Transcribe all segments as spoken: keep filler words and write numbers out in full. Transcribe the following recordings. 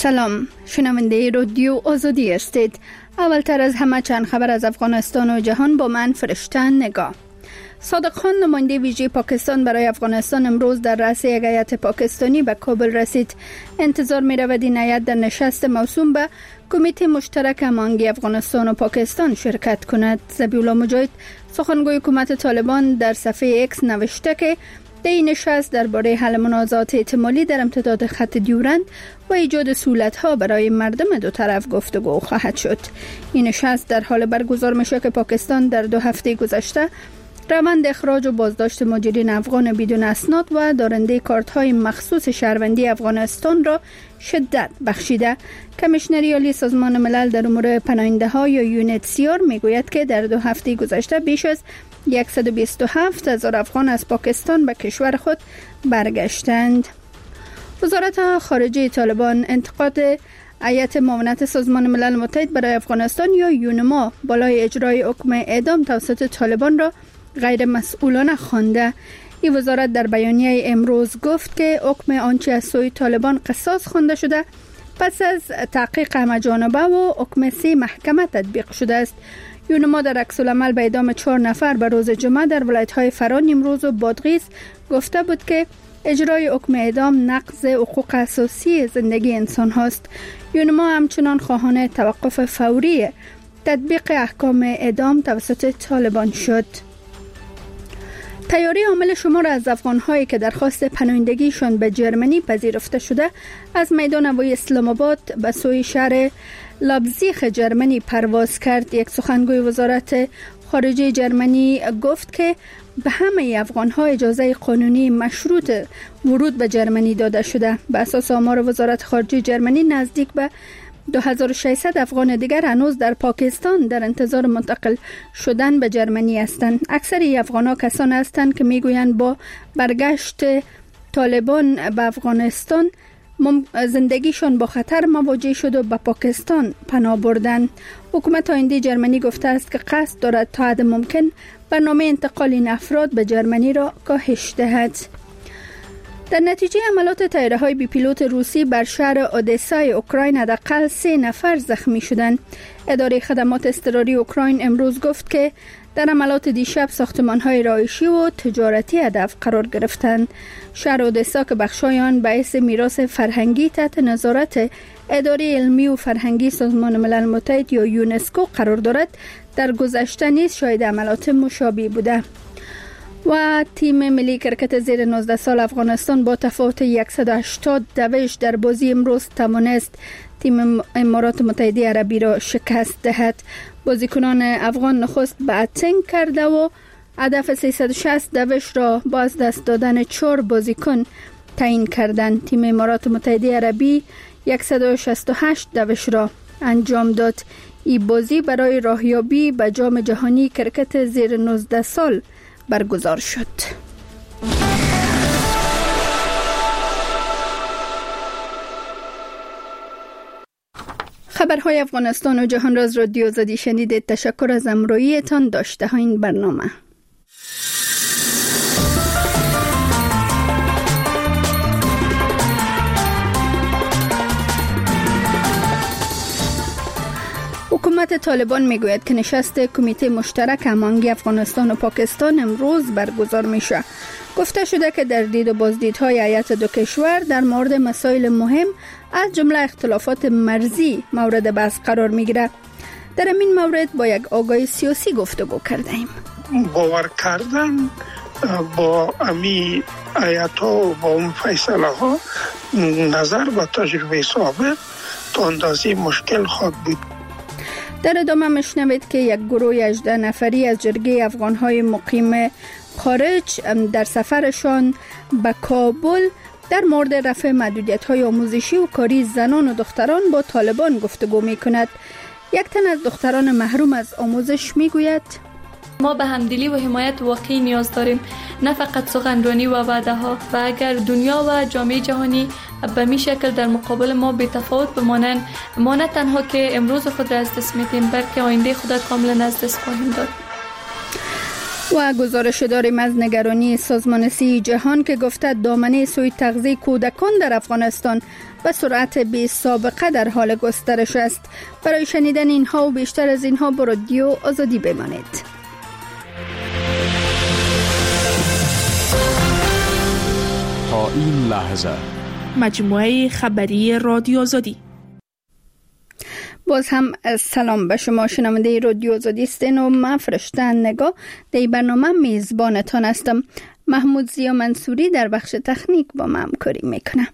سلام، شنونده رادیو آزادی هستید. اولتر از همه چند خبر از افغانستان و جهان با من فرشته نگاه. صادق خان نماینده ویژه پاکستان برای افغانستان امروز در رأس یک هیئت پاکستانی به کابل رسید. انتظار می رود این هیئت در نشست موسوم به کمیته مشترک هماهنگی افغانستان و پاکستان شرکت کند. ذبیح الله مجاهد سخنگوی حکومت طالبان در صفحه اکس نوشته که در این نشست درباره حل منازعات احتمالی در امتداد خط دیورند و ایجاد سهولت‌ها برای مردم دو طرف گفتگو خواهد شد. این نشست در حال برگزار میشه که پاکستان در دو هفته گذشته روند اخراج و بازداشت مهاجرین افغان بدون اسناد و دارنده کارت‌های مخصوص شهروندی افغانستان را شدت بخشیده. کمیشنری عالی سازمان ملل در امور پناهنده‌ها یا یونیتسیار میگوید که در دو هفته گذشته بیش از صد و بیست و هفت هزار افغان از پاکستان به کشور خود برگشتند. وزارت خارجه طالبان انتقاد هیئت معاونت سازمان ملل متحد برای افغانستان یا یونما بالای اجرای حکم اعدام توسط طالبان را غیر مسئولانه خوانده. این وزارت در بیانیه امروز گفت که حکم آنچه از سوی طالبان قصاص خوانده شده پس از تحقیق همه‌جانبه و حکم سه محکمه تطبیق شده است. یونما در عکس‌العمل به اعدام چهار نفر به روز جمعه در ولایت‌های فرا، نیمروز و بادغیس گفته بود که اجرای حکم اعدام نقض حقوق اساسی زندگی انسان هاست. یونما همچنان خواهان توقف فوری تطبیق احکام اعدام توسط طالبان شد. تیاری حامل شمار از افغان‌هایی که درخواست پناهندگیشان به جرمنی پذیرفته شده از میدان هوایی اسلام آباد به سوی شهر لایپزیگ جرمنی پرواز کرد. یک سخنگوی وزارت خارجه جرمنی گفت که به همه افغان‌ها اجازه قانونی مشروط ورود به جرمنی داده شده. به اساس آمار وزارت خارجه جرمنی نزدیک به دو هزار و ششصد افغان دیگر هنوز در پاکستان در انتظار منتقل شدن به جرمنی هستند. اکثر افغان‌ها کسان هستند که میگویند با برگشت طالبان به افغانستان زندگیشان با خطر مواجه شد و به پاکستان پناه بردند. حکومت آینده جرمنی گفته است که قصد دارد تا حد ممکن برنامه انتقال این افراد به جرمنی را کاهش دهد. در نتیجه حملات طیاره‌های بی پیلوت روسی بر شهر اودسای اوکراین حداقل سه نفر زخمی شدند. اداره خدمات اضطراری اوکراین امروز گفت که در حملات دیشب ساختمان‌های رهایشی و تجارتی هدف قرار گرفتند. شهر اودسا که بخشای آن باعث میراث فرهنگی تحت نظارت اداره علمی و فرهنگی سازمان ملل متحد یا یونسکو قرار دارد، در گذشته نیز شاهد حملات مشابه بوده. و تیم ملی کرکت زیر نوزده سال افغانستان با تفاوت صد و هشتاد دوش در بازی امروز توانست تیم امارات متحده عربی را شکست دهد. بازیکنان افغان نخست باتینگ کرده و هدف سیصد و شصت دوش را با از دست دادن چهار بازیکن تعیین کردند. تیم امارات متحده عربی صد و شصت و هشت دوش را انجام داد. این بازی برای راهیابی به جام جهانی کرکت زیر نوزده سال برگزار شد. خبرهای افغانستان و جهان را از رادیو آزادی شنیدید. تشکر از همراهیتان. داشته ها این برنامه. حکومت طالبان میگوید که نشست کمیته مشترک هماهنگی افغانستان و پاکستان امروز برگزار میشه. گفته شده که در دید و بازدیدهای هیئت دو کشور در مورد مسائل مهم از جمله اختلافات مرزی مورد بحث قرار میگیره. در این مورد با یک آگاه سیاسی گفتگو کردیم. باور کردن با امی هیئت‌ها و با اون فیصله ها نظر و تجربه سابق تا اندازه مشکل خواهد بود. در ادامه مشنوید که یک گروه هجده نفری از جرگه افغان‌های مقیم خارج در سفرشان به کابل در مورد رفع محدودیت‌های آموزشی و کاری زنان و دختران با طالبان گفتگو می‌کند. یک تن از دختران محروم از آموزش می‌گوید: ما به همدلی و حمایت واقعی نیاز داریم، نه فقط سخنرانی و وعده ها. و اگر دنیا و جامعه جهانی به می شکل در مقابل ما بی تفاوت بمانند، ما نه تنها که امروز خود را از دست میدیم بلکه آینده خود کاملا از دست خواهیم داد. و گزارش داریم از نگرانی سازمان صحت جهان که گفته دامنه سوی تغذیه کودکان در افغانستان به سرعت بی سابقه در حال گسترش است. برای شنیدن اینها و بیشتر از اینها با رادیو آزادی بمانید. تا این لحظه مجموعه خبری رادیو آزادی. باز هم سلام به شما شنونده رادیو آزادی هستین و من فرشته نگاه در برنامه میزبانتان هستم. محمود زیا منصوری در بخش تکنیک با من همکاری میکنه.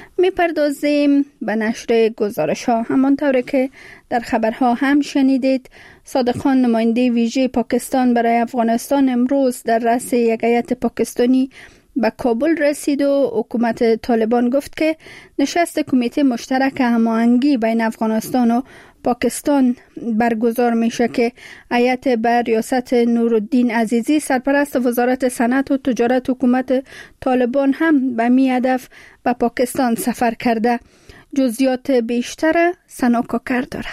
میپردازیم به نشر گزارش ها. همانطور که در خبرها هم شنیدید، صادق خان نماینده ویژه پاکستان برای افغانستان امروز در رأس یک هیئت پاکستانی به کابل رسید و حکومت طالبان گفت که نشست کمیته مشترک هماهنگی بین افغانستان و پاکستان برگزار میشه که هیئت بر ریاست نورالدین عزیزی سرپرست وزارت صنعت و تجارت حکومت طالبان هم به می هدف به پاکستان سفر کرده. جزئیات بیشتر سنا کاکر داره.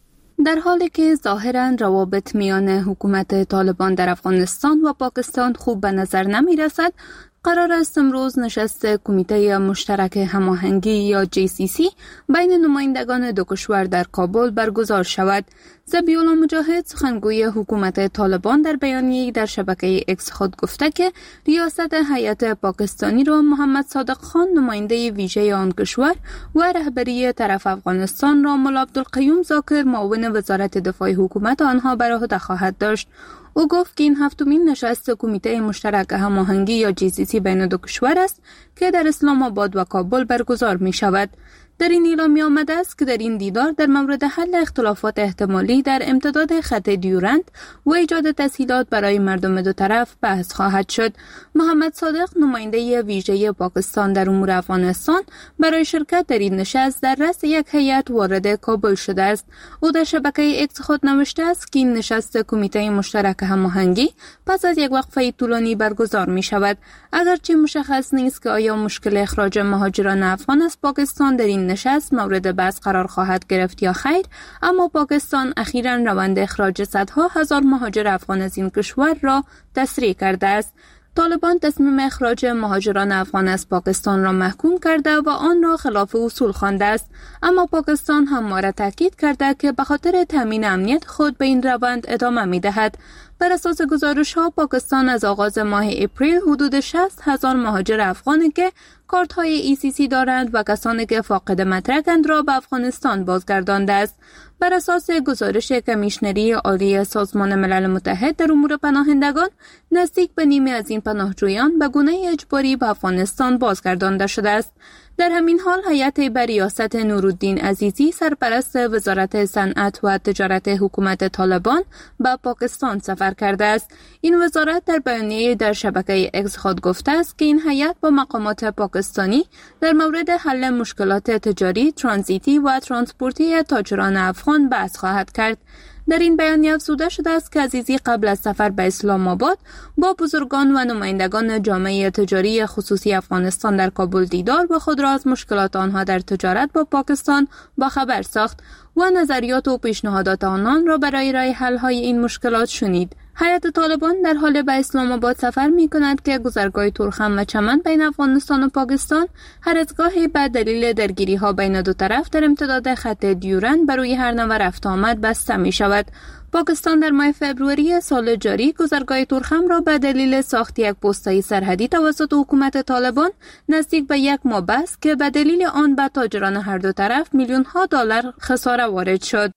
در حالی که ظاهراً روابط میان حکومت طالبان در افغانستان و پاکستان خوب به نظر نمی رسد، قرار است امروز نشست کمیته مشترک هماهنگی یا جی سی سی بین نمایندگان دو کشور در کابل برگزار شود. ذبیح‌الله مجاهد سخنگوی حکومت طالبان در بیانیه‌ای در شبکه اکس خود گفته که ریاست هیئت پاکستانی را محمد صادق خان نماینده ویژه آن کشور و رهبری طرف افغانستان را مولا عبدالقیوم ذاکر معاون وزارت دفاع حکومت آنها بر عهده خواهد داشت. او گفت که این هفتمین نشست کمیته مشترک هماهنگی یا جی سی سی بین دو کشور است که در اسلام آباد و کابل برگزار می شود. در این اعلامیه آمده است که در این دیدار در مورد حل اختلافات احتمالی در امتداد خط دیورند و ایجاد تسهیلات برای مردم دو طرف بحث خواهد شد. محمد صادق نماینده ویژه پاکستان در امور افغانستان برای شرکت در این نشست در رأس یک هیئت وارد کابل شده است. او در شبکه اکس خود نوشته است که این نشست کمیته مشترک هماهنگی پس از یک وقفه طولانی برگزار می شود. اگرچه مشخص نیست که آیا مشکل اخراج مهاجران افغان از پاکستان در این نشست مورد بحث قرار خواهد گرفت یا خیر، اما پاکستان اخیراً روند اخراج صدها هزار مهاجر افغان از این کشور را تسریع کرده است. طالبان تصمیم اخراج مهاجران افغان از پاکستان را محکوم کرده و آن را خلاف اصول خوانده است، اما پاکستان همواره تاکید کرده که به خاطر تامین امنیت خود به این روند ادامه می‌دهد. بر اساس گزارش‌ها پاکستان از آغاز ماه اپریل حدود شصت هزار مهاجر افغانی که کارت‌های ای سی سی دارند و کسانی که فاقد مدرکند را به افغانستان بازگردانده است. بر اساس گزارش کمیشنری عالی سازمان ملل متحد در امور پناهندگان، نزدیک به نیمه از این پناهجویان به گونه اجباری به افغانستان بازگردانده شده است. در همین حال هیئت بر ریاست نورالدین عزیزی سرپرست وزارت صنعت و تجارت حکومت طالبان به پاکستان سفر کرده است. این وزارت در بیانیه در شبکه اکس خود گفته است که این هیئت با مقامات پاکستانی در مورد حل مشکلات تجاری، ترانزیتی و ترانسپورتی تاجران افغان بحث خواهد کرد. در این بیانیه افزوده شده است که عزیزی قبل از سفر به اسلام آباد با بزرگان و نمایندگان جامعه تجاری خصوصی افغانستان در کابل دیدار و خود را از مشکلات آنها در تجارت با پاکستان با خبر ساخت و نظریات و پیشنهادات آنان را برای رای حل های این مشکلات شنید. هیئت طالبان در حال به اسلام آباد سفر می کند که گذرگاه تورخم و چمن بین افغانستان و پاکستان هر از گاهی به دلیل درگیری ها بین دو طرف در امتداد خط دیورند بر روی هر نوع رفت آمد بسته می شود. پاکستان در ماه فوریه سال جاری گذرگاه تورخم را به دلیل ساخت یک پست‌های سرحدی توسط حکومت طالبان نزدیک به یک ماه بست که به دلیل آن به تاجران هر دو طرف میلیون ها دلار خساره وارد شد.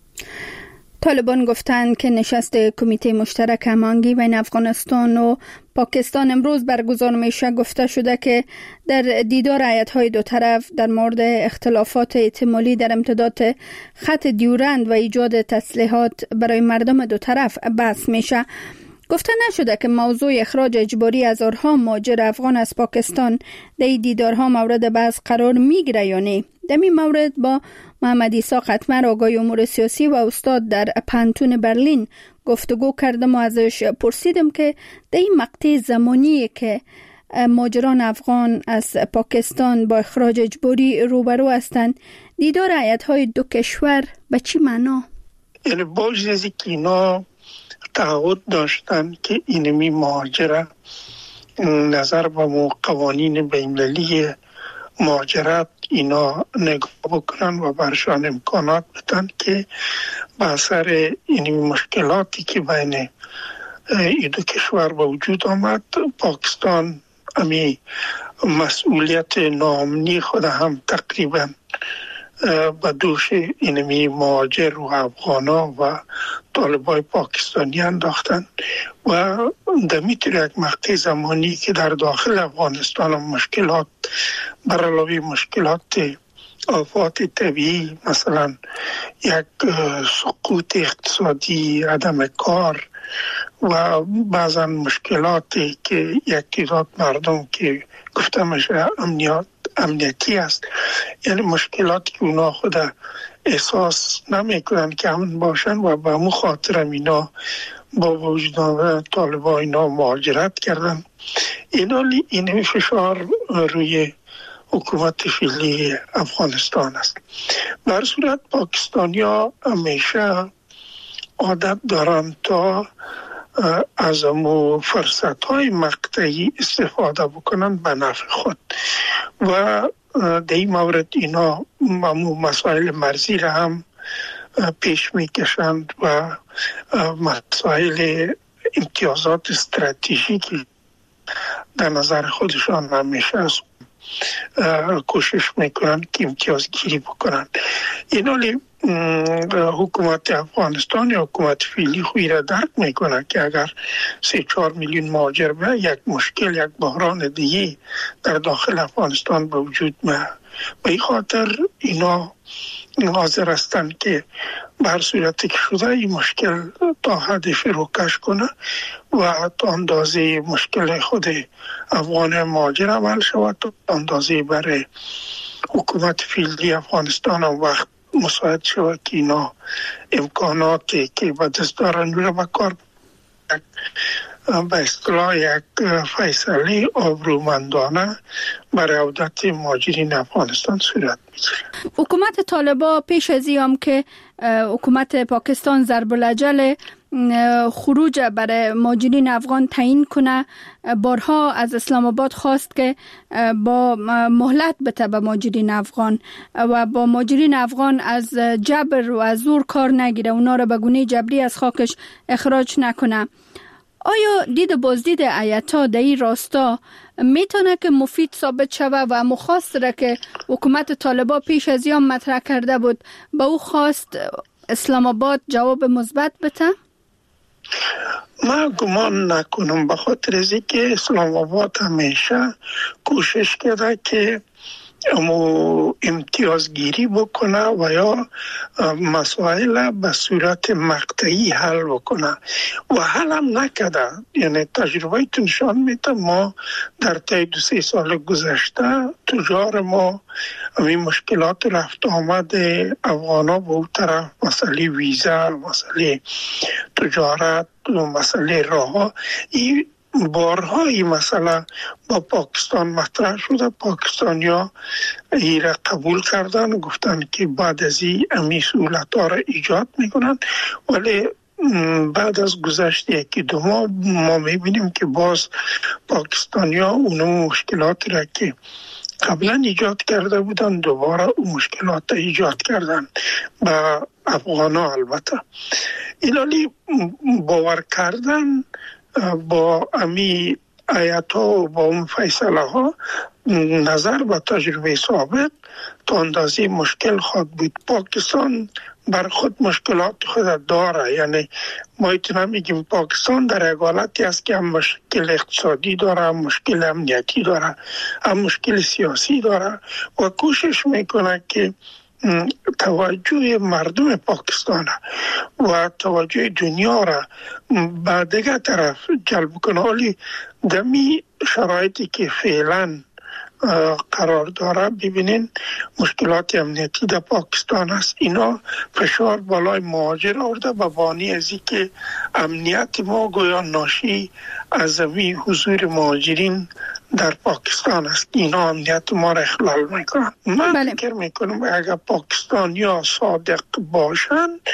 طالبان گفتند که نشست کمیته مشترک هماهنگی بین افغانستان و پاکستان امروز برگزار میشه. گفته شده که در دیدار هیئت‌های دو طرف در مورد اختلافات احتمالی در امتداد خط دیورند و ایجاد تسهیلات برای مردم دو طرف بحث میشه. گفته نشده که موضوع اخراج اجباری هزارها مهاجر افغان از پاکستان در این دیدارها مورد بحث قرار میگیره یا نه. در این مورد با محمد عیسی قطمر آقای امور سیاسی و استاد در پانتون برلین گفتگو کردم و ازش پرسیدم که در این مقطع زمانی که مهاجران افغان از پاکستان با اخراج اجباری روبرو هستند، دیدار هیئت‌های دو کشور به چی معنا؟ یعنی با از اینکه اینا تعهد داشتن که اینمی مهاجره نظر به قوانین بین‌المللی مهاجرت اینا نگاه بکنن و برشان امکانات بدن که به اثر این مشکلاتی که بین این دو کشور به وجود آمد، پاکستان امی مسئولیت ناامنی خود هم تقریبا به دوش اینمی مهاجر و افغانا و طالبای پاکستانی انداختن و در میتر یک مقطع زمانی که در داخل افغانستان مشکلات بر علاوه مشکلات آفات طبیعی، مثلا یک سقوط اقتصادی، عدم کار و بعضا مشکلاتی که یک تعداد مردم که گفته میشه امنیت امنیتی است، یعنی مشکلاتی که اونا خود احساس نمیکنن که امن باشن و به مو خاطر اینا با وجود آمدن طالبان اینا مهاجرت کردن. اینا این فشار روی حکومت فعلی افغانستان است. در صورت پاکستانیا همیشه عادت دارن تا از امو فرصت های مقطعی استفاده بکنن به نفع خود و در این مورد اینا امو مسائل مرزی را هم پیش میکشند و مسائل امتیازات استراتژیکی در نظر خودشان همیشه است کوشش میکنن که امتیاز گیری بکنن. اینا حکومت افغانستان یا حکومت فعلی خوی را درک میکنه که اگر سه چهار میلیون مهاجر به یک مشکل، یک بحران دیگه در داخل افغانستان به وجود میاد، به این خاطر اینا حاضر هستند که به هر صورتی که شده این مشکل تا حدش روکش کنه و تا اندازه مشکل خود افغان مهاجر عمل شود، تا اندازه برای حکومت فعلی افغانستان هم وقت مساعد شود که اینا امکاناتی که به دست دارن رو به کار به اصطلاح یک فیصله آبرومندانه برای عودت مهاجرین افغانستان صورت میگیره. حکومت طالبان پیش از این هم که حکومت پاکستان ضرب الاجل خروج برای مهاجرین افغان تعیین کنه، بارها از اسلام آباد خواست که با مهلت بده به مهاجرین افغان و با مهاجرین افغان از جبر و از زور کار نگیره، اونا را به گونه جبری از خاکش اخراج نکنه. آیا دید بازدید ایتا در این راستا میتونه که مفید ثابت شوه و مخواست را که حکومت طالبان پیش از این مطرح کرده بود به او خواست اسلام آباد جواب مثبت بده؟ من گمان نکنم، به خاطر از اینکه اسلام آباد همیشه کوشش کرده که امو امتیازگیری بکنه و یا مسائل به صورت مقطعی حل بکنه و حل هم نکرده. یعنی تجربه نشان میده ما در طی دو سه سال گذشته تجار ما این مشکلات رفت آمد افغانا به اون طرف، مسئله ویزا، مسئله تجارت و مسئله راه، این بارها این مسئله با پاکستان مطرح شده. پاکستانیا این را قبول کردن و گفتن که بعد از این امی سهولت ها را ایجاد میکنن، ولی بعد از گذشت یکی دو ماه ما میبینیم که باز پاکستانیا اون مشکلات را که قبلا ایجاد کرده بودن دوباره اون مشکلات را ایجاد کردن با افغانا. البته اینالی باور کردن با امی آیات ها و با اون فیصله ها نظر به تجربه سابق تا اندازه مشکل خود بود. پاکستان بر خود مشکلات خود داره، یعنی ما ایتونه میگیم پاکستان در یک حالتی است که هم مشکل اقتصادی داره، هم مشکل امنیتی داره، هم مشکل سیاسی داره و کوشش میکنه که توجه مردم پاکستان و توجه دنیا را به دیگر طرف جلب کنه. ولی دمی شرایطی که فعلا قرار داره، ببینین مشکلات امنیتی در پاکستان است، اینا فشار بالای مهاجر آورده و بانی از این که امنیت ما گویا ناشی از این حضور مهاجرین در پاکستان است. اینا امنیت ما را اخلال میکنن. من بله. فکر میکنم اگر پاکستانیا صادق باشن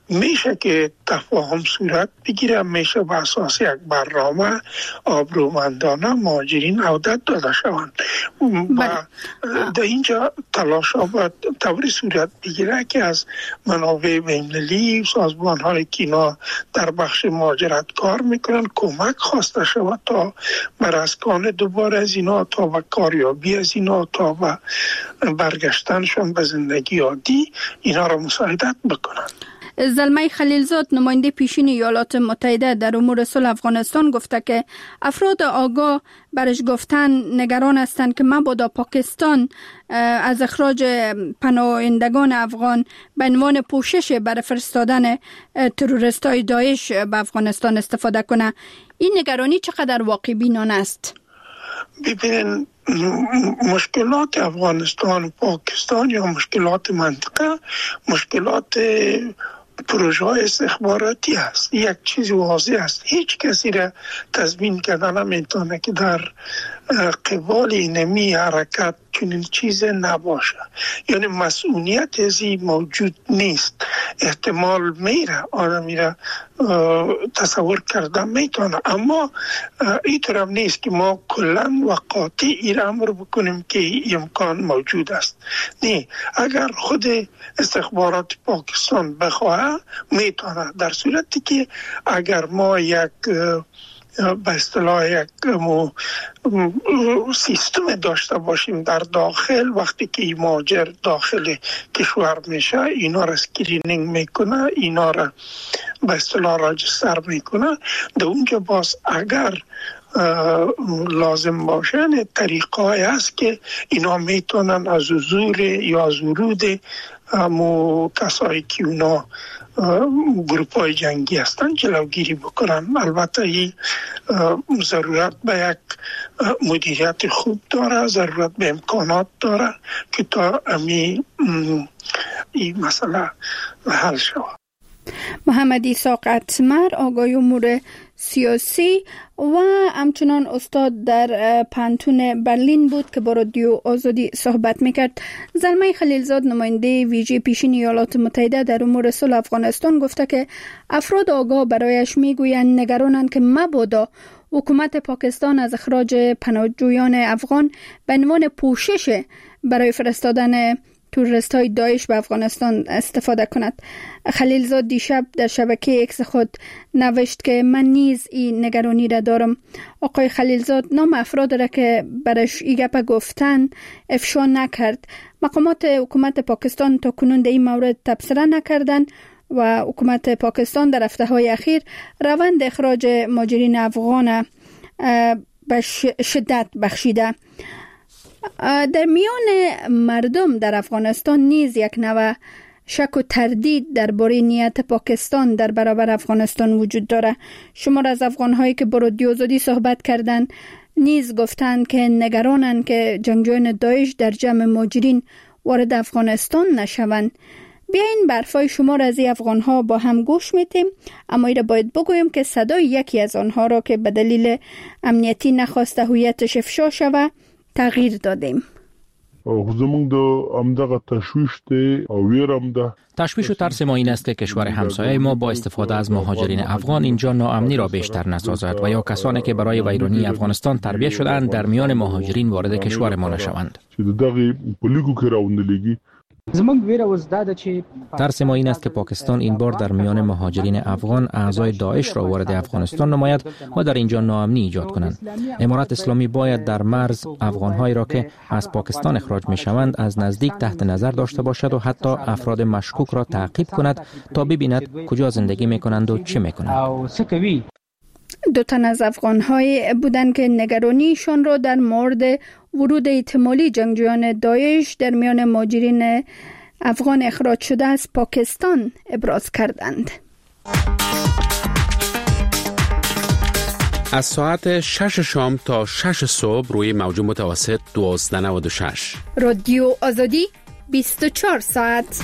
میشه که تفاهم صورت بگیره، میشه به اساس یک برنامه آبرومندانه مهاجرین عودت داده شوند و در اینجا تلاش ها باید طوری صورت بگیره که از منابع بین‌المللی، سازمان های که اینا در بخش مهاجرت کار میکنن کمک خواسته شود تا بر اسکان دوباره از اینا، تا به کاریابی از اینا، تا به برگشتنشان به زندگی عادی اینا را مساعدت بکنن. زلمه خلیلزاد نماینده پیشین ایالات متحده در امور صلح افغانستان گفته که افراد آگاه برش گفتن نگران هستند که مبادا پاکستان از اخراج پناهندگان افغان به عنوان پوشش برای فرستادن تروریستای داعش به افغانستان استفاده کنه. این نگرانی چقدر واقع بینانه است؟ ببینن مشکلات افغانستان و پاکستان یا مشکلات منطقه مشکلات پروژه های استخباراتی است. یک چیز واضح است، هیچ کسی را تضمین کردن نمیتونه که در قبال اینمی حرکت چنین چیز نباشه، یعنی مسئولیت ازی موجود نیست. احتمال میره آدمی را تصور کردن میتونه، اما اینطور نیست که ما کلا و قاطع این امر بکنیم که این امکان موجود است. نه، اگر خود استخبارات پاکستان بخواه میتونه، در صورتی که اگر ما یک به اصطلاح یک سیستم داشته باشیم در داخل، وقتی که مهاجر داخل کشور میشه اینا را اسکرینینگ میکنه، اینا را به اصطلاح راجستر میکنه، در اونجا باز اگر لازم باشن طریقه‌ای هست که اینا میتونن از حضور یا از ورود همو کسایی که اونا گروپ های جنگی هستن جلوگیری بکنن. البته این ضرورت به یک مدیریت خوب داره، ضرورت به امکانات داره که تا امی این مسئله حل شود. محمد ایساق اتمر، آقای امور سیاسی و همچنان استاد در پانتون برلین بود که با رادیو آزادی صحبت میکرد. زلمه خلیلزاد نماینده ویژه پیشین ایالات متحده در امور صلح افغانستان گفته که افراد آگاه برایش میگویند نگرانند که مبادا حکومت پاکستان از اخراج پناهجویان افغان به عنوان پوشش برای فرستادن تروریست های داعش به افغانستان استفاده کند. خلیلزاد دیشب در شبکه اکس خود نوشت که من نیز این نگرانی را دارم. آقای خلیلزاد نام افراد را که برش ای گپ گفتن افشا نکرد. مقامات حکومت پاکستان تا کنون در این مورد تبصره نکردند و حکومت پاکستان در هفته های اخیر روند اخراج مهاجرین افغان به شدت بخشیده. در میان مردم در افغانستان نیز یک نوع شک و تردید درباره نیت پاکستان در برابر افغانستان وجود داره. شمار از افغان‌هایی که با رادیو آزادی صحبت کردند نیز گفتند که نگرانند که جنگجویان داعش در جمع مهاجرین وارد افغانستان نشوند. بیاین برفای شمار از این افغان‌ها با هم گوش میتیم، اما ایره باید بگویم که صدای یکی از آنها را که به دلیل امنیتی نخواسته هویتش افشا شود تغییر دادیم. زمونږ د همدغه تشویش دی او ویرم ده. تشویش و ترس ما این است که کشور همسایه ما با استفاده از مهاجرین افغان اینجا ناامنی را بیشتر نسازد و یا کسانی که برای ویرانی افغانستان تربیت شدند در میان مهاجرین وارد کشور ما نشوند. ترس ما این است که پاکستان این بار در میان مهاجرین افغان اعضای داعش را وارد افغانستان نماید و در اینجا ناامنی ایجاد کنند. امارت اسلامی باید در مرز افغان‌هایی را که از پاکستان اخراج می‌شوند از نزدیک تحت نظر داشته باشد و حتی افراد مشکوک را تعقیب کند تا ببیند کجا زندگی می‌کنند و چه می‌کنند. دو تن از افغان‌های بودند که نگرانیشان را در مورد ورود احتمالی جنگجویان داعش در میان مهاجرین افغان اخراج شده از پاکستان ابراز کردند. از ساعت شش شام تا شش صبح روی موج متوسط دوازده نود و شش رادیو آزادی بیست و چهار ساعت.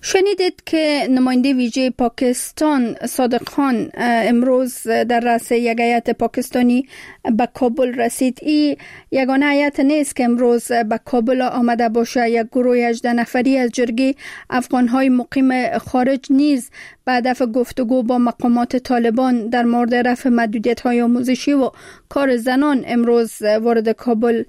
شنیدید که نماینده ویژه پاکستان صادق خان امروز در رأس یک هیئت پاکستانی به کابل رسید. این یگانه هیئت نیست که امروز به کابل آمده باشه. یک گروه هجده نفری از جرگه افغانهای مقیم خارج نیز به هدف گفتگو با مقامات طالبان در مورد رفع محدودیت‌های آموزشی و کار زنان امروز وارد کابل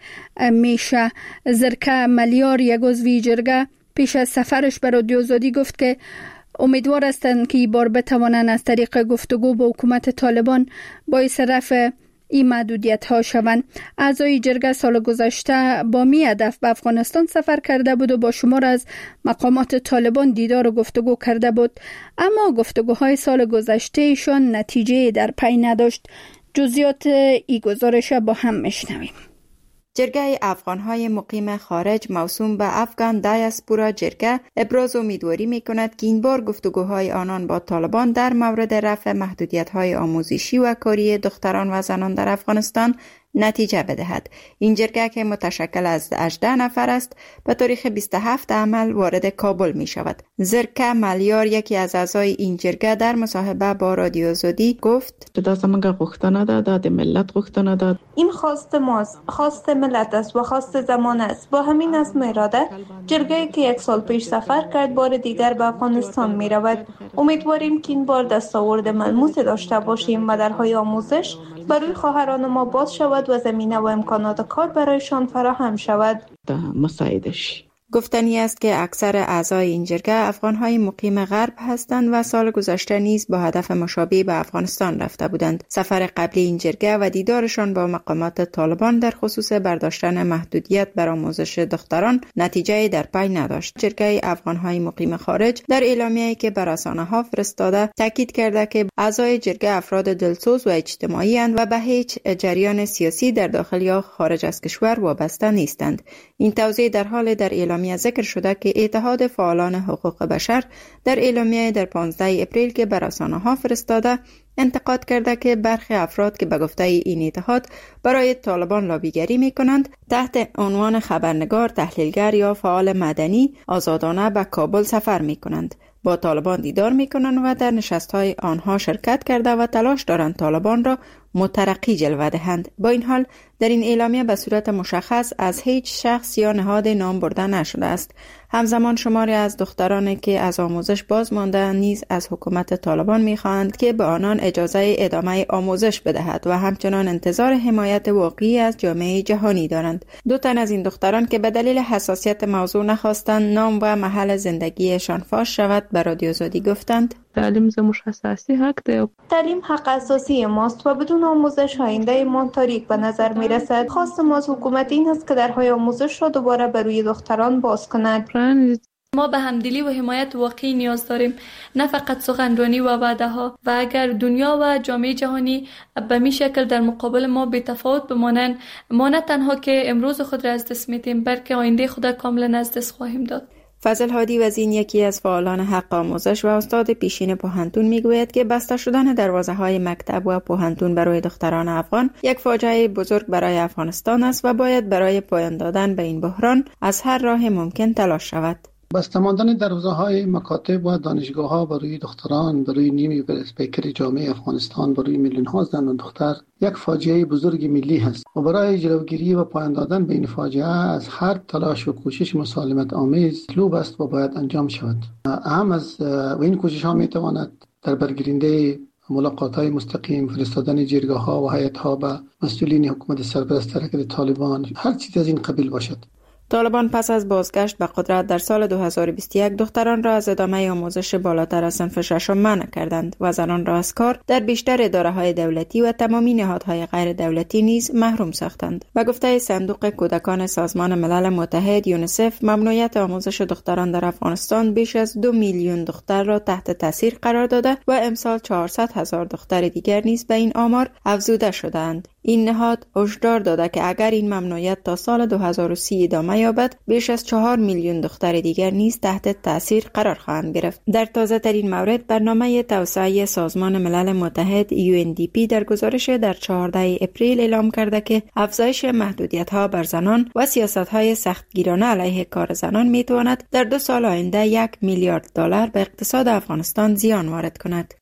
میشه. زرکه ملیار، یک عضو جرگه، پیش از سفرش به رادیو آزادی گفت که امیدوار هستند که این بار بتوانند از طریق گفتگو با حکومت طالبان باعث رفع این محدودیت ها شوند. اعضای جرگه سال گذشته با می هدف به افغانستان سفر کرده بود و با شمار از مقامات طالبان دیدار و گفتگو کرده بود، اما گفتگوهای سال گذشته ایشان نتیجه در پی نداشت. جزئیات این گزارش با هم میشنویم. جرگه افغانهای مقیم خارج موسوم به افغان دیاسپورا جرگه ابراز امیدواری میکند که این بار گفتگوهای آنان با طالبان در مورد رفع محدودیت‌های آموزشی و کاری دختران و زنان در افغانستان نتیجه بدهد. این جرگه که متشکل از هجده نفر است به تاریخ بیست و هفتم عمل وارد کابل می شود. زرکه ملیار، یکی از اعضای این جرگه، در مصاحبه با رادیو آزادی گفت: دا زمانگا غوښتنه ده، دا د ملت غوښتنه ده. این خواست ماست، خواست ملت است و خواست زمان است. با همین عزم اراده جرگه که یک سال پیش سفر کرد بار دیگر به افغانستان می رود. امیدواریم که این بار دستاورد ملموسی داشته باشیم و درهای آموزش برای خواهران ما باز شود و زمینه و امکانات کار برایشان فراهم شود. مساعدش گفتنی است که اکثر اعضای این جرگه افغانهای مقیم غرب هستند و سال گذشته نیز با هدف مشابه به افغانستان رفته بودند. سفر قبلی این جرگه و دیدارشان با مقامات طالبان در خصوص برداشتن محدودیت بر آموزش دختران نتیجه در پی نداشت. جرگه افغانهای مقیم خارج در اعلامیه‌ای که بر رسانه‌ها فرستاده تاکید کرده که اعضای جرگه افراد دلسوز و اجتماعی اند و به هیچ جریان سیاسی در داخل یا خارج از کشور وابسته نیستند. این توضیح در حال در اعلامیه ذکر شده که اتحاد فعالان حقوق بشر در اعلامیه در پانزده اپریل که به رسانه‌ها فرستاده انتقاد کرده که برخی افراد که به گفته این اتحاد برای طالبان لابیگری می‌کنند تحت عنوان خبرنگار، تحلیلگر یا فعال مدنی آزادانه به کابل سفر می‌کنند، با طالبان دیدار می‌کنند و در نشست‌های آنها شرکت کرده و تلاش دارند طالبان را مترقی جلوه دهند. با این حال در این اعلامیه به صورت مشخص از هیچ شخص یا نهاد نام برده نشده است. همزمان شماری از دخترانی که از آموزش باز مانده نیز از حکومت طالبان می‌خواهند که به آنان اجازه ادامه آموزش بدهد و همچنان انتظار حمایت واقعی از جامعه جهانی دارند. دو تن از این دختران که به دلیل حساسیت موضوع نخواستند نام و محل زندگیشان فاش شود به رادیو آزادی گفتند: تعلیم زموش اساسی حق ده. تعلیم حق اساسی ماست و بدون آموزش آینده ما تاریک به نظر می رسد. خواست ما از حکومت این است که درهای آموزش را دوباره بر روی دختران باز کند. ما به همدلی و حمایت واقعی نیاز داریم، نه فقط سخنرانی و وعده ها. و اگر دنیا و جامعه جهانی به می شکل در مقابل ما بی تفاوت بمانند، ما نه تنها که امروز خود را از دست میدیم بلکه آینده خود کاملا از دست خواهیم داد. فضل هادی وزین، یکی از فعالان حق آموزش و استاد پیشین پوهنتون، میگوید که بسته شدن دروازه‌های مکتب و پوهنتون برای دختران افغان یک فاجعه بزرگ برای افغانستان است و باید برای پایان دادن به این بحران از هر راه ممکن تلاش شود. بسته ماندن دروازه‌های مکاتب و دانشگاه‌ها برای دختران، برای نیمی پیکر جامعه افغانستان، برای میلیون‌ها زن و دختر یک فاجعه بزرگ ملی است و برای جلوگیری و پایان دادن به این فاجعه از هر تلاش و کوشش مسالمت آمیز مطلوب است و باید انجام شود. اهم از و این کوشش‌ها می‌تواند در برگیرنده ملاقات‌های مستقیم، فرستادن جرگه‌ها و هیئت‌ها به مسئولین حکومت سرپرست حرکت طالبان، هر چیز از این قبیل باشد. طالبان پس از بازگشت به قدرت در سال دو هزار و بیست و یک دختران را از ادامه آموزش بالاتر از صنف ششم منع کردند و زنان را از کار در بیشتر اداره‌های دولتی و تمامی نهادهای غیر دولتی نیز محروم ساختند. به گفته صندوق کودکان سازمان ملل متحد یونیسف، ممنوعیت آموزش دختران در افغانستان بیش از دو میلیون دختر را تحت تاثیر قرار داده و امسال چهارصد هزار دختر دیگر نیز به این آمار افزوده شدند. این نهاد هشدار داده که اگر این ممنوعیت تا سال دو هزار و سی ادامه یابد، بیش از چهار میلیون دختر دیگر نیز تحت تاثیر قرار خواهند گرفت. در تازه ترین مورد، برنامه توسعه سازمان ملل متحد یو ان دی پی در گزارش در چهاردهم اپریل اعلام کرده که افزایش محدودیت‌ها بر زنان و سیاست‌های سختگیرانه علیه کار زنان می‌تواند در دو سال آینده یک میلیارد دلار به اقتصاد افغانستان زیان وارد کند.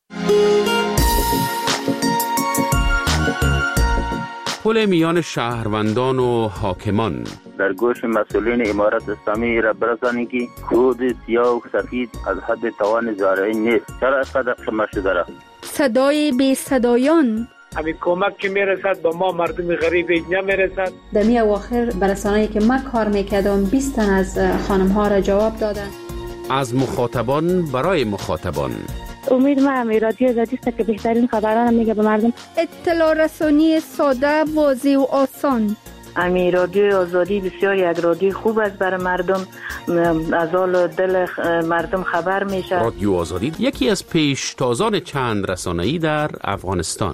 پل میان شهروندان و حاکمان در گوش مسئولین امارت اسلامی را برسانی که خود سیاه و سفید از حد توان زارعی نیست. چرا اینقدر خمه شده را؟ صدای بی صدایان، همین کمک که میرسد با ما مردم غریب نمیرسد. در می اواخر برسانه‌ای که من کار میکردم بیست تن از خانم ها را جواب دادن. از مخاطبان برای مخاطبان. امید ما هم رادیو آزادی است که بهترین خبران میگه به مردم. اطلاع رسانی ساده، واضح و آسان. امی رادیو آزادی بسیار یک رادیو خوب است برای مردم، از حال دل مردم خبر میشه. رادیو آزادی یکی از پیشتازان چند رسانه‌ای در افغانستان.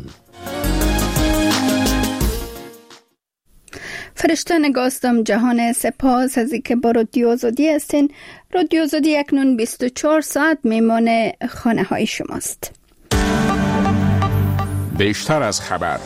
فرشته نگاستم جهان، سپاس از اینکه با رادیو آزادی هستین. رادیو آزادی اکنون بیست و چهار ساعت میمان خانه های شماست. بیشتر از خبر.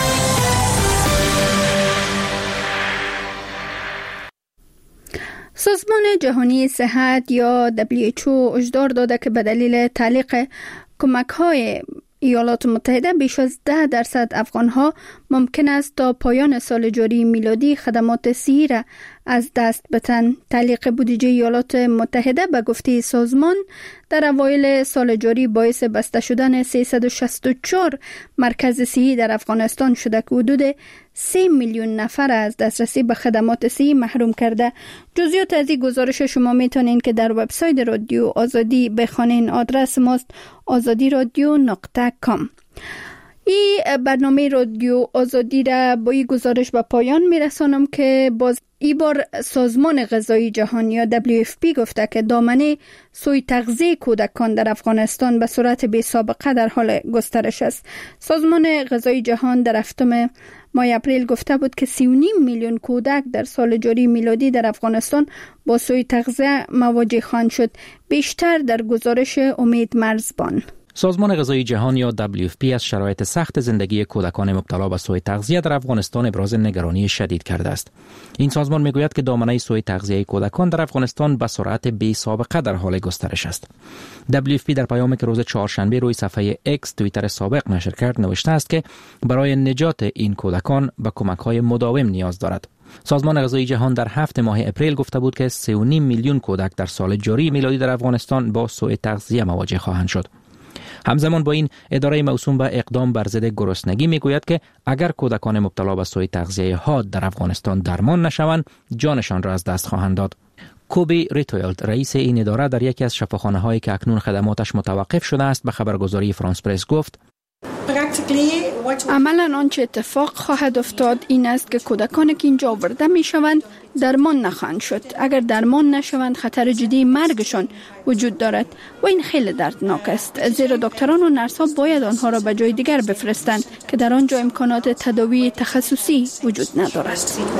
سازمان جهانی صحت یا دبلیو اچ او هشدار داده که به دلیل تعلیق کمک‌های ایالات متحده بیش از ده درصد افغان‌ها ممکن است تا پایان سال جاری میلادی خدمات صحی را از دست بدهند. تعلیق بودجه ایالات متحده به گفته سازمان در اوایل سال جاری باعث بسته شدن سیصد و شصت و چهار مرکز صحی در افغانستان شده که حدود سه میلیون نفر از دسترسی به خدمات صحی محروم کرده. جزئیات از این گزارش شما میتونین که در وبسایت رادیو آزادی بخوانین. آدرس ماست آزادی رادیو نقطه کام. این برنامه رادیو آزادی را با این گزارش به پایان میرسانم که باز این بار سازمان غذایی جهان یا دبلیو اف پی گفته که دامنه سوی تغذیه کودکان در افغانستان به صورت بی سابقه در حال گسترش است. سازمان غذایی جهان در هفتم ماه اپریل گفته بود که سی و نیم میلیون کودک در سال جاری میلادی در افغانستان با سوی تغذیه مواجه خواهند شد. بیشتر در گزارش امید مرزبان. سازمان غذایی جهان یا دبلیو اف پی از شرایط سخت زندگی کودکان مبتلا به سوء تغذیه در افغانستان ابراز نگرانی شدید کرده است. این سازمان میگوید که دامنه سوء تغذیه کودکان در افغانستان به سرعت بی سابقه در حال گسترش است. دبلیو اف پی در پیامی که روز چهارشنبه روی صفحه اکس توییتر سابق نشر کرد نوشته است که برای نجات این کودکان به کمک‌های مداوم نیاز دارد. سازمان غذایی جهان در هفت ماه اپریل گفته بود که سه و نیم میلیون کودک در سال جاری میلادی در افغانستان با سوء تغذیه مواجه خواهند شد. همزمان با این اداره موسوم به اقدام بر ضد گرسنگی میگوید که اگر کودکان مبتلا به سوء تغذیه حاد در افغانستان درمان نشوند جانشان را از دست خواهند داد. کوبی ریتویلد رئیس این اداره در یکی از شفاخانه‌هایی که اکنون خدماتش متوقف شده است به خبرگزاری فرانس پرس گفت عملاً آنچه اتفاق خواهد افتاد این است که کودکانی که اینجا آورده می شوند درمان نخواهند شد. اگر درمان نشوند خطر جدی مرگشان وجود دارد و این خیلی دردناک است، زیرا دکتران و نرس‌ها باید آنها را به جای دیگر بفرستند که در آنجا امکانات تداوی تخصصی وجود ندارد.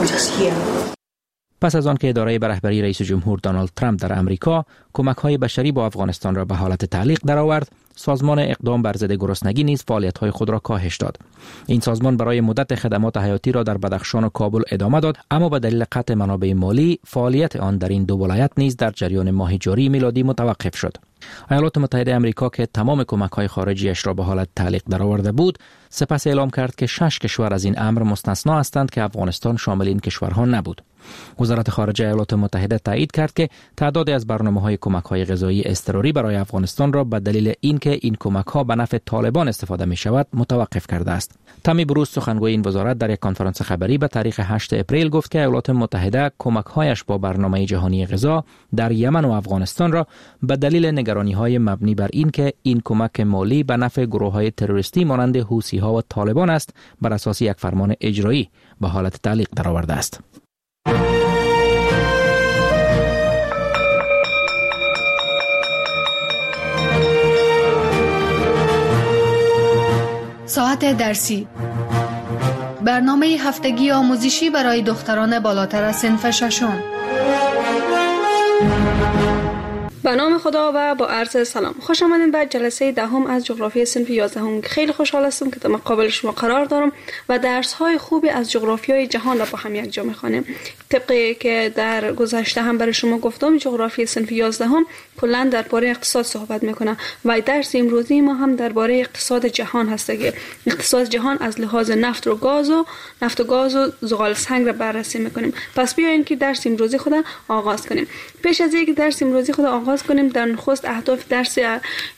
پس از آن که اداره به رهبری رئیس جمهور دونالد ترامپ در امریکا کمک‌های بشری با افغانستان را به حالت تعلیق درآورد، سازمان اقدام بر ضد گرسنگی نیز فعالیت‌های خود را کاهش داد. این سازمان برای مدت خدمات حیاتی را در بدخشان و کابل ادامه داد، اما به دلیل قطع منابع مالی فعالیت آن در این دو ولایت نیز در جریان ماه جاری میلادی متوقف شد. ایالات متحده آمریکا که تمام کمک‌های خارجیش را به حالت تعلیق درآورده بود، سپس اعلام کرد که شش کشور از این امر مستثنا هستند که افغانستان شامل این کشورها نبود. وزارت خارجه ایالات متحده تایید کرد که تعدادی از برنامه‌های کمک‌های غذایی اضطراری برای افغانستان را به دلیل اینکه این کمک‌ها به نفع طالبان استفاده می‌شود متوقف کرده است. تامی بروس سخنگوی این وزارت در یک کنفرانس خبری به تاریخ هشت اپریل گفت که ایالات متحده کمک‌هایش با برنامه جهانی غذا در یمن و افغانستان را به دلیل نگرانی‌های مبنی بر اینکه این کمک مالی به نفع گروه‌های تروریستی مانند حوثی‌ها و طالبان است بر اساس یک فرمان اجرایی به حالت تعلیق درآورده است. ساعت درسی برنامه هفتگی آموزشی برای دختران بالاتر از صنف ششم. به نام خدا و با عرض سلام. خوش آمدید به جلسه دهم از جغرافی صنف یازدهم. خیلی خوشحال هستم که در مقابل شما قرار دارم و درس های خوبی از جغرافیای جهان را با هم یک جا می‌خوانیم. طبقی که در گذشته هم برای شما گفتم، جغرافی صنف یازدهم کلا درباره اقتصاد صحبت میکنه و درس امروزی ما هم درباره اقتصاد جهان هست که اقتصاد جهان از لحاظ نفت و گاز و نفت و گاز و زغال سنگ را بررسی میکنیم. پس بیاین که درس امروزی خود آغاز کنیم. پیش از اینکه درس امروزی خود آغاز کنیم، در نخست اهداف درس